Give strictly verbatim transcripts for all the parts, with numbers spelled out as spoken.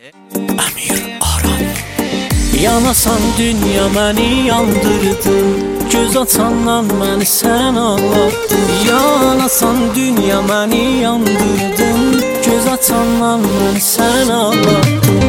Əmir Aran. Yanasan dünya məni yandırdın, göz açandan məni sən ağlatdın. Yanasan dünya məni yandırdın, göz açandan məni sən ağlatdın.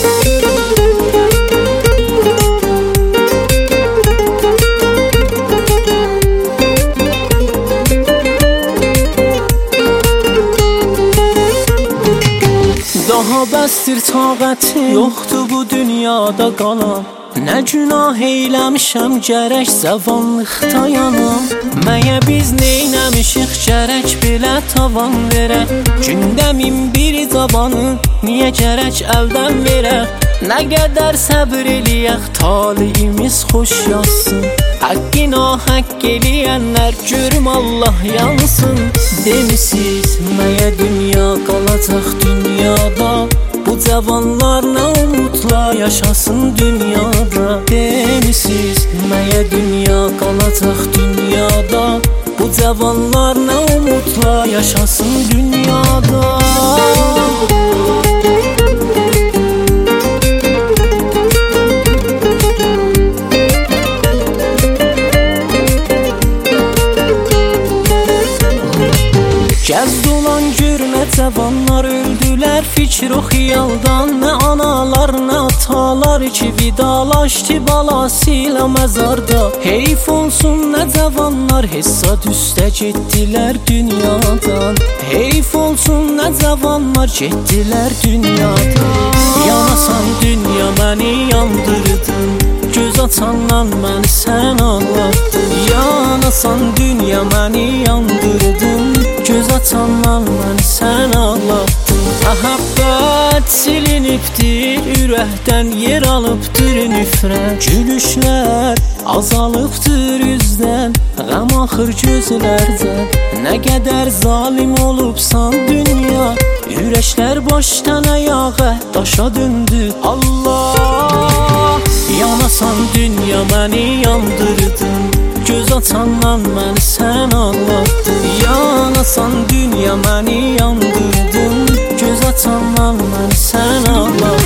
Daha bəsdir taqətim yoxdur bu dünyada qalan. Nə günah eyləmişəm gərək zavanlıqda yanam. Məyə biz neynəmişik gərək belə tavan verək. Gündə min bir zabanı niyə gərək əldən verək. Nə qədər səbr eləyək talihimiz xoş yazsın. Haqqına haqq eləyənlər görüm Allah yansın. Demisiz məyə dünya qalacaq dünyada. Bu cavanlar nə umutla yaşasın dünyada. Demisiz məyə dünya qalacaq dünyada. Bu cavanlar nə umutla yaşasın dünyada. Gəz dolan gör nə cavanlar öldülər fikir o xiyaldan. Nə analar nə atalar ki vidalaşdı balasıyla məzarda. Heyf olsun nə cavanlar hesad üstə getdilər dünyadan. Heyf olsun nə cavanlar getdilər dünyadan. Yanasan dünya məni yandırdın, göz açandan məni sən ağlatdın. Yanasan dünya məni yandırdın, göz açandan məni sən ağlatdın. Məhəbbət silinibdir, ürəkdən yer alıbdır nifrət. Gülüşlər azalıbdır üzdən, qəm axır gözlərdən. Nə qədər zalim olubsan dünya, ürəklər başdan ayağa daşa döndü. Allah, yanasan dünya məni yandırdın, göz açandan məni sən ağlatdın. Yanasan dünya məni yandırdın, göz açandan məni sən ağlatdın.